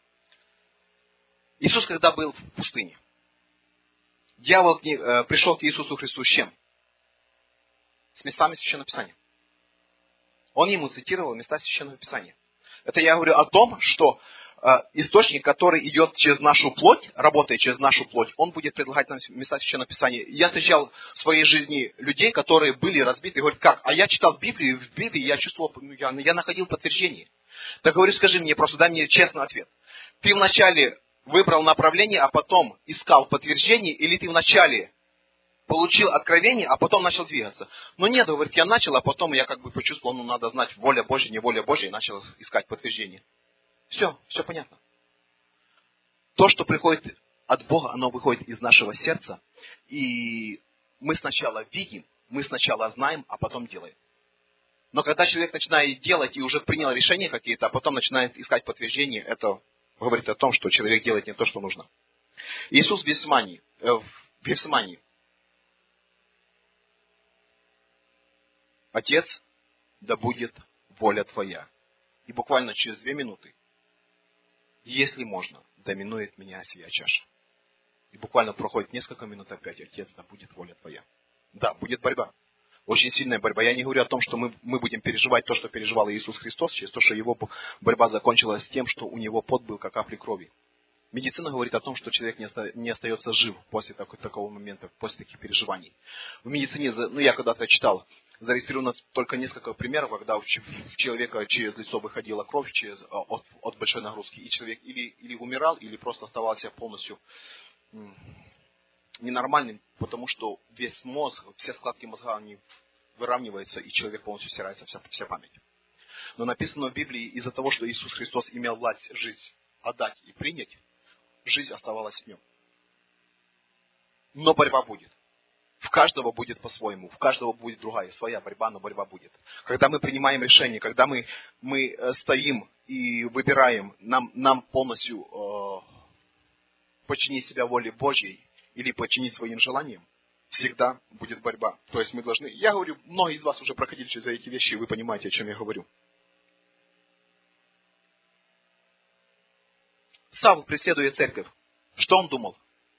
Иисус, когда был в пустыне, дьявол к ней, э, пришел к Иисусу Христу с чем? С местами Священного Писания. Он ему цитировал места Священного Писания. Это я говорю о том, что э, источник, который идет через нашу плоть, работает через нашу плоть, он будет предлагать нам места Священного Писания. Я встречал в своей жизни людей, которые были разбиты, и говорят, как? А я читал Библию, в Библии я чувствовал, я, я находил подтверждение. Так говорю, скажи мне, просто дай мне честный ответ. Ты вначале выбрал направление, а потом искал подтверждение, или ты вначале получил откровение, а потом начал двигаться? Ну нет, говорит, я начал, а потом я как бы почувствовал, ну надо знать, воля Божья, не воля Божья, и начал искать подтверждение. Все, все понятно. То, что приходит от Бога, оно выходит из нашего сердца, и мы сначала видим, мы сначала знаем, а потом делаем. Но когда человек начинает делать и уже принял решения какие-то, а потом начинает искать подтверждение, это говорит о том, что человек делает не то, что нужно. Иисус в Гефсимании, э, в Гефсимании. Отец, да будет воля Твоя. И буквально через две минуты, если можно, доминует меня сия чаша. И буквально проходит несколько минут опять, Отец, да будет воля Твоя. Да, будет борьба. Очень сильная борьба. Я не говорю о том, что мы, мы будем переживать то, что переживал Иисус Христос, через то, что его борьба закончилась тем, что у него пот был, как капли крови. Медицина говорит о том, что человек не, оста, не остается жив после такой, такого момента, после таких переживаний. В медицине, ну я когда-то читал, зарегистрировано только несколько примеров, когда у человека через лицо выходила кровь через, от, от большой нагрузки, и человек или, или умирал, или просто оставался полностью ненормальным, потому что весь мозг, все складки мозга, они выравниваются, и человек полностью стирается, вся, вся память. Но написано в Библии, из-за того, что Иисус Христос имел власть жизнь отдать и принять, жизнь оставалась в нем. Но борьба будет. В каждого будет по-своему, в каждого будет другая, своя борьба, но борьба будет. Когда мы принимаем решение, когда мы, мы стоим и выбираем, нам, нам полностью э, подчинить себя воле Божьей или подчинить своим желаниям, всегда будет борьба. То есть мы должны, я говорю, многие из вас уже проходили через эти вещи, и вы понимаете, о чем я говорю. Савл, преследуя церковь, что он думал?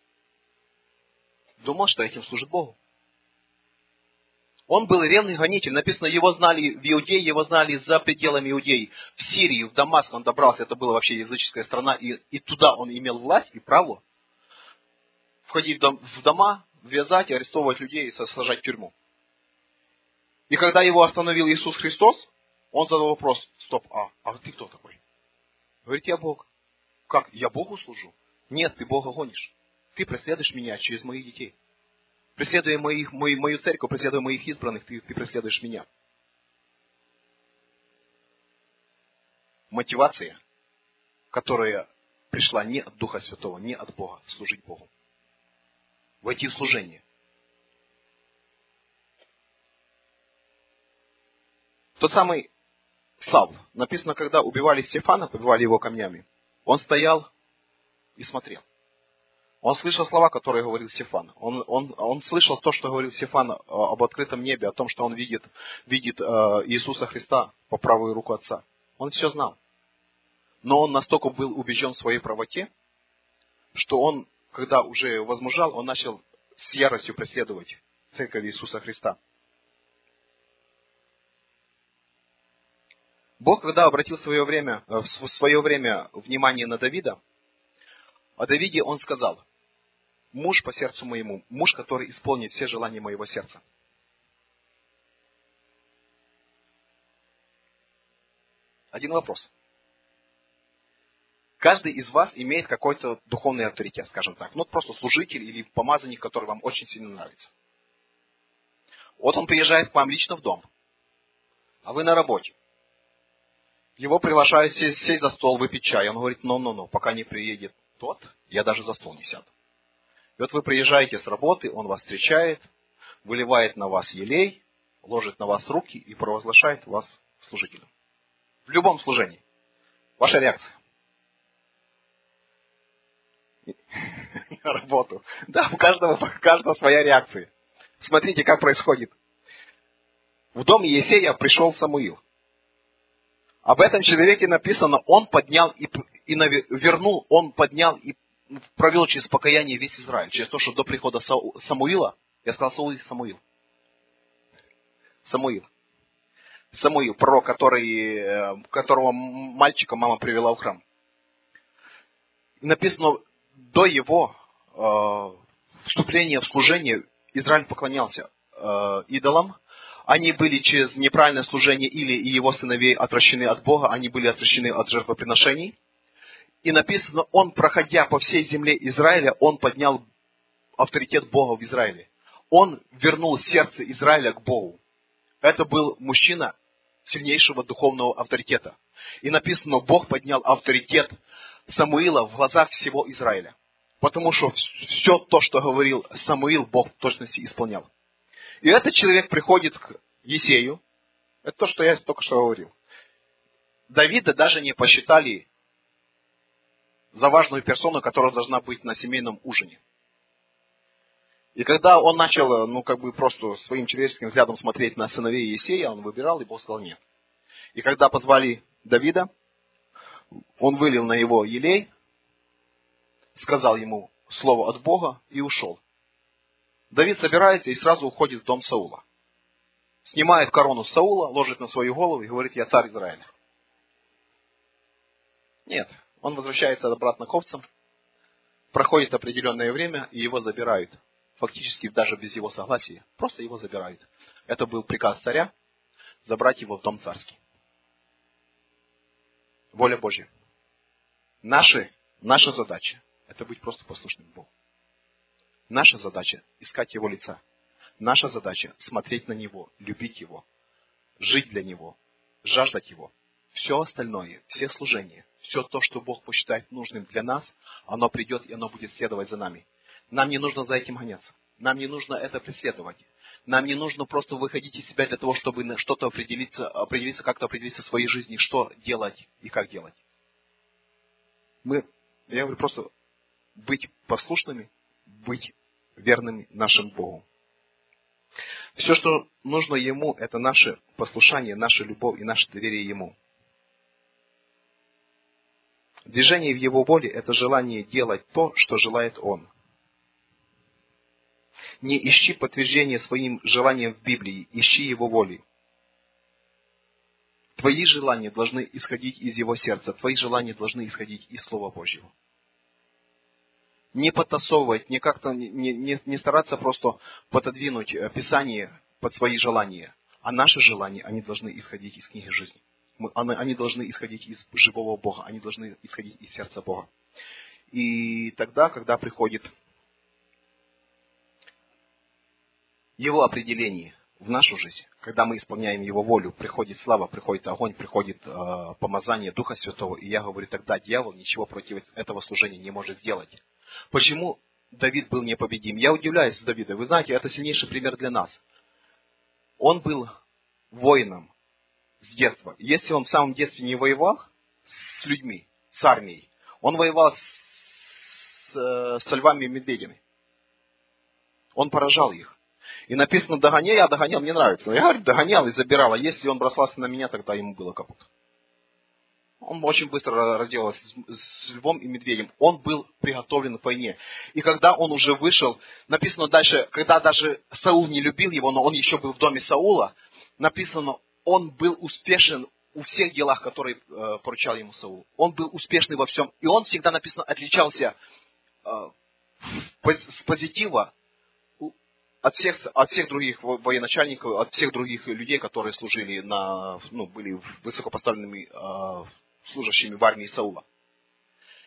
Думал, что этим служит Богу. Он был ревный гонитель. Написано, его знали в Иудее, его знали за пределами Иудеи. В Сирии, в Дамаск он добрался, это была вообще языческая страна, и, и туда он имел власть и право входить в, дом, в дома, вязать, арестовывать людей и сажать в тюрьму. И когда его остановил Иисус Христос, он задал вопрос, стоп, а, а ты кто такой? Говорит, я Бог. Как? Я Богу служу? Нет, ты Бога гонишь. Ты преследуешь меня через моих детей. Преследуя моих, мою, мою церковь, преследуя моих избранных, ты, ты преследуешь меня. Мотивация, которая пришла не от Духа Святого, не от Бога, служить Богу. Войти в служение. Тот самый Савл, написано, когда убивали Стефана, побивали его камнями, он стоял и смотрел. Он слышал слова, которые говорил Стефан. Он, он, он слышал то, что говорил Стефан об открытом небе, о том, что он видит, видит Иисуса Христа по правую руку Отца. Он все знал. Но он настолько был убежден в своей правоте, что он, когда уже возмужал, он начал с яростью преследовать церковь Иисуса Христа. Бог, когда обратил в свое время, в свое время внимание на Давида, о Давиде он сказал: муж по сердцу моему, муж, который исполнит все желания моего сердца. Один вопрос. Каждый из вас имеет какой-то духовный авторитет, скажем так. Ну, просто служитель или помазанник, который вам очень сильно нравится. Вот он приезжает к вам лично в дом, а вы на работе. Его приглашают сесть, сесть за стол, выпить чай. Он говорит, ну-ну-ну, пока не приедет тот, я даже за стол не сяду. И вот вы приезжаете с работы, он вас встречает, выливает на вас елей, ложит на вас руки и провозглашает вас служителем. В любом служении. Ваша реакция. На работу. Да, у каждого, у каждого своя реакция. Смотрите, как происходит. В дом Иесея пришел Самуил. Об этом человеке написано, он поднял и, и вернул, он поднял и провел через покаяние весь Израиль. Через то, что до прихода Самуила, я сказал Саул Самуил. Самуил. Самуил, пророк, который, которого мальчика мама привела в храм. И написано, до его э, вступления в служение Израиль поклонялся э, идолам. Они были через неправильное служение или и его сыновей отвращены от Бога, они были отвращены от жертвоприношений. И написано, он, проходя по всей земле Израиля, он поднял авторитет Бога в Израиле. Он вернул сердце Израиля к Богу. Это был мужчина сильнейшего духовного авторитета. И написано, Бог поднял авторитет Самуила в глазах всего Израиля. Потому что все то, что говорил Самуил, Бог в точности исполнял. И этот человек приходит к Иесею. Это то, что я только что говорил. Давида даже не посчитали за важную персону, которая должна быть на семейном ужине. И когда он начал, ну, как бы просто своим человеческим взглядом смотреть на сыновей Иесея, он выбирал, и Бог сказал нет. И когда позвали Давида, он вылил на его елей, сказал ему слово от Бога и ушел. Давид собирается и сразу уходит в дом Саула. Снимает корону с Саула, ложит на свою голову и говорит, я царь Израиля. Нет, он возвращается обратно к овцам, проходит определенное время, и его забирают. Фактически даже без его согласия. Просто его забирают. Это был приказ царя забрать его в дом царский. Воля Божья. Наши, наша задача – это быть просто послушным Богу. Наша задача – искать Его лица. Наша задача – смотреть на Него, любить Его, жить для Него, жаждать Его. Все остальное, все служения, все то, что Бог посчитает нужным для нас, оно придет и оно будет следовать за нами. Нам не нужно за этим гоняться. Нам не нужно это преследовать. Нам не нужно просто выходить из себя для того, чтобы на что-то определиться, определиться, как-то определиться в своей жизни, что делать и как делать. Мы, я говорю, просто быть послушными, быть верными нашему Богу. Все, что нужно Ему, это наше послушание, наша любовь и наше доверие Ему. Движение в Его воле – это желание делать то, что желает Он. Не ищи подтверждения своим желаниям в Библии, ищи Его воли. Твои желания должны исходить из Его сердца, твои желания должны исходить из Слова Божьего. Не подтасовывать, не как-то, не, не, не стараться просто пододвинуть Писание под свои желания, а наши желания, они должны исходить из книги жизни. Мы, они должны исходить из живого Бога, они должны исходить из сердца Бога. И тогда, когда приходит Его определение в нашу жизнь, когда мы исполняем Его волю, приходит слава, приходит огонь, приходит э, помазание Духа Святого, и я говорю, тогда дьявол ничего против этого служения не может сделать. Почему Давид был непобедим? Я удивляюсь Давида. Вы знаете, это сильнейший пример для нас. Он был воином с детства. Если он в самом детстве не воевал с людьми, с армией, он воевал с, со львами и медведями. Он поражал их. И написано, догоняй, я догонял, мне нравится. Я, говорю, догонял и забирал. А если он бросался на меня, тогда ему было капут. Он очень быстро разделался с, с львом и медведем. Он был приготовлен к войне. И когда он уже вышел, написано дальше, когда даже Саул не любил его, но он еще был в доме Саула, написано, он был успешен у всех делах, которые э, поручал ему Саул. Он был успешный во всем. И он всегда, написано, отличался э, с позитива от всех, от всех других военачальников, от всех других людей, которые служили на, ну, были высокопоставленными э, служащими в армии Саула.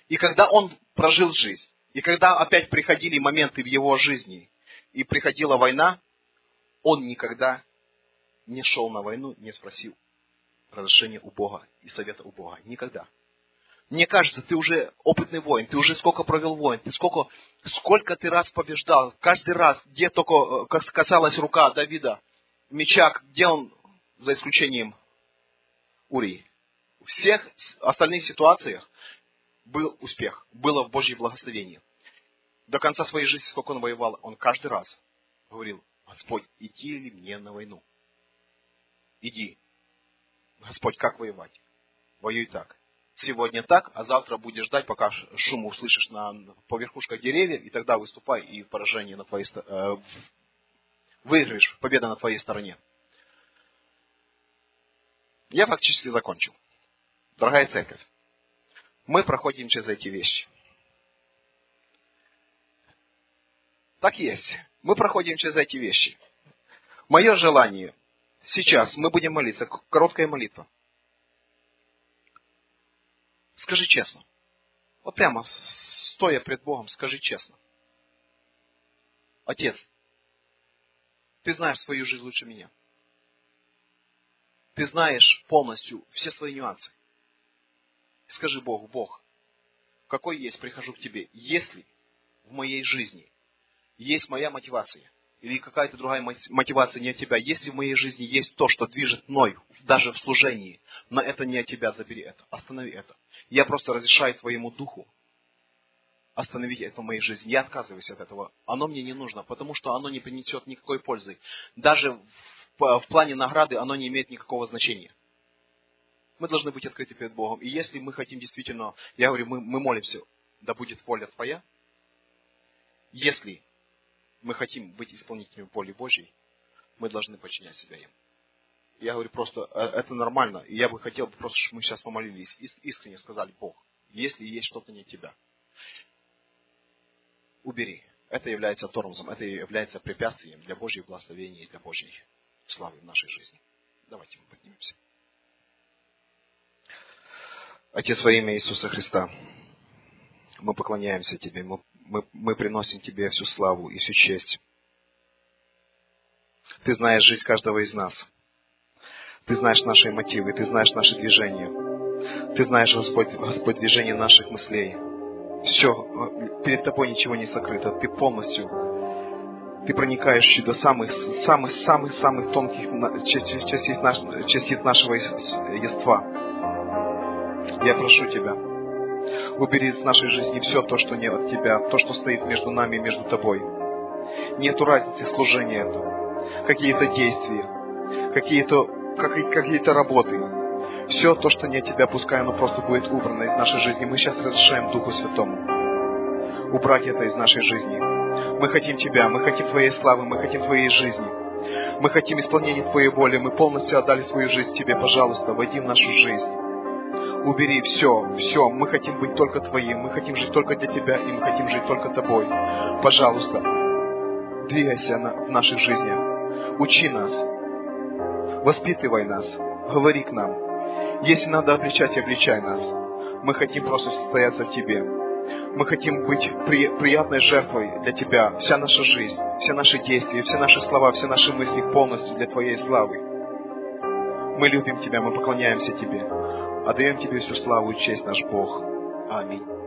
И когда он прожил жизнь, и когда опять приходили моменты в его жизни, и приходила война, он никогда не шел на войну, не спросил разрешения у Бога и совета у Бога. Никогда. Мне кажется, ты уже опытный воин, ты уже сколько провел войн, ты сколько, сколько ты раз побеждал, каждый раз, где только касалась рука Давида, меча, где он, за исключением Урии. В всех остальных ситуациях был успех, было Божье благословение. До конца своей жизни, сколько он воевал, он каждый раз говорил: Господь, идти ли мне на войну? Иди. Господь, как воевать? Воюй так. Сегодня так, а завтра будешь ждать, пока шум услышишь на, по верхушках деревьев, и тогда выступай, и поражение на твоей э, выиграешь, победа на твоей стороне. Я фактически закончил. Дорогая церковь, мы проходим через эти вещи. Так есть. Мы проходим через эти вещи. Мое желание сейчас, мы будем молиться, короткая молитва. Скажи честно. Вот прямо стоя пред Богом, скажи честно. Отец, ты знаешь свою жизнь лучше меня. Ты знаешь полностью все свои нюансы. Скажи Богу: Бог, какой есть, прихожу к Тебе. Если в моей жизни есть моя мотивация, или какая-то другая мотивация не от Тебя, если в моей жизни есть то, что движет мной, даже в служении, но это не от Тебя, забери это, останови это. Я просто разрешаю Твоему Духу остановить это в моей жизни. Я отказываюсь от этого. Оно мне не нужно, потому что оно не принесет никакой пользы. Даже в, в плане награды оно не имеет никакого значения. Мы должны быть открыты перед Богом. И если мы хотим действительно, я говорю, мы, мы молимся, да будет воля Твоя. Если мы хотим быть исполнителями воли Божьей, мы должны подчинять себя им. Я говорю, просто это нормально. И я бы хотел, просто чтобы мы сейчас помолились, искренне сказали: Бог, если есть что-то не от Тебя, убери. Это является тормозом, это является препятствием для Божьей благословения и для Божьей славы в нашей жизни. Давайте мы поднимемся. Отец, во имя Иисуса Христа, мы поклоняемся Тебе, мы, мы, мы приносим Тебе всю славу и всю честь. Ты знаешь жизнь каждого из нас. Ты знаешь наши мотивы, Ты знаешь наши движения. Ты знаешь, Господь, Господь, движение наших мыслей. Все, перед Тобой ничего не сокрыто. Ты полностью, Ты проникаешь до самых, самых, самых, самых тонких частиц, частиц, частиц нашего естества. Я прошу Тебя, убери из нашей жизни все то, что не от Тебя, то, что стоит между нами и между Тобой. Нету разницы служения это, какие-то действия, какие-то, какие-то работы. Все то, что не от Тебя, пускай оно просто будет убрано из нашей жизни. Мы сейчас разрешаем Духу Святому убрать это из нашей жизни. Мы хотим Тебя, мы хотим Твоей славы, мы хотим Твоей жизни. Мы хотим исполнения Твоей воли. Мы полностью отдали свою жизнь Тебе. Пожалуйста, войди в нашу жизнь. Убери все, все. Мы хотим быть только Твоим. Мы хотим жить только для Тебя, и мы хотим жить только Тобой. Пожалуйста, двигайся в наших жизнях. Учи нас. Воспитывай нас. Говори к нам. Если надо обличать, обличай нас. Мы хотим просто состояться в Тебе. Мы хотим быть при, приятной жертвой для Тебя. Вся наша жизнь, все наши действия, все наши слова, все наши мысли полностью для Твоей славы. Мы любим Тебя, мы поклоняемся Тебе. Отдаем Тебе всю славу и честь, наш Бог. Аминь.